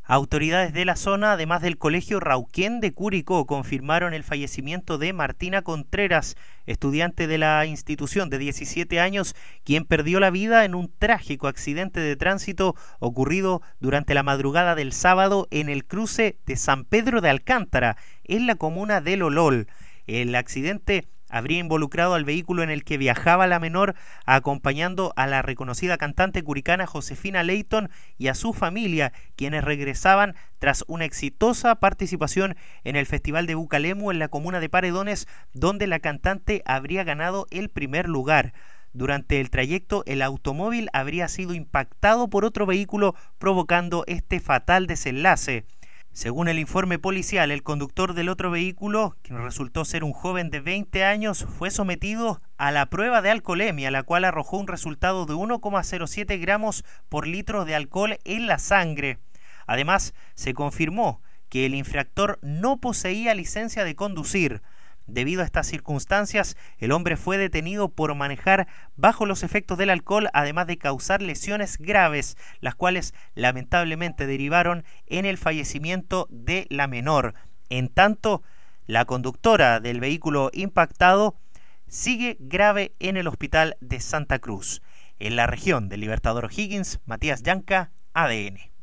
Autoridades de la zona, además del Colegio Rauquén de Curicó, confirmaron el fallecimiento de Martina Contreras, estudiante de la institución de 17 años, quien perdió la vida en un trágico accidente de tránsito ocurrido durante la madrugada del sábado en el cruce de San Pedro de Alcántara, en la comuna de Lolol. El accidente habría involucrado al vehículo en el que viajaba la menor, acompañando a la reconocida cantante curicana Josefina Leighton y a su familia, quienes regresaban tras una exitosa participación en el Festival de Bucalemu en la comuna de Paredones, donde la cantante habría ganado el primer lugar. Durante el trayecto, el automóvil habría sido impactado por otro vehículo, provocando este fatal desenlace. Según el informe policial, el conductor del otro vehículo, quien resultó ser un joven de 20 años, fue sometido a la prueba de alcoholemia, la cual arrojó un resultado de 1,07 gramos por litro de alcohol en la sangre. Además, se confirmó que el infractor no poseía licencia de conducir. Debido a estas circunstancias, el hombre fue detenido por manejar bajo los efectos del alcohol, además de causar lesiones graves, las cuales lamentablemente derivaron en el fallecimiento de la menor. En tanto, la conductora del vehículo impactado sigue grave en el hospital de Santa Cruz. En la región del Libertador O'Higgins, Matías Llanca, ADN.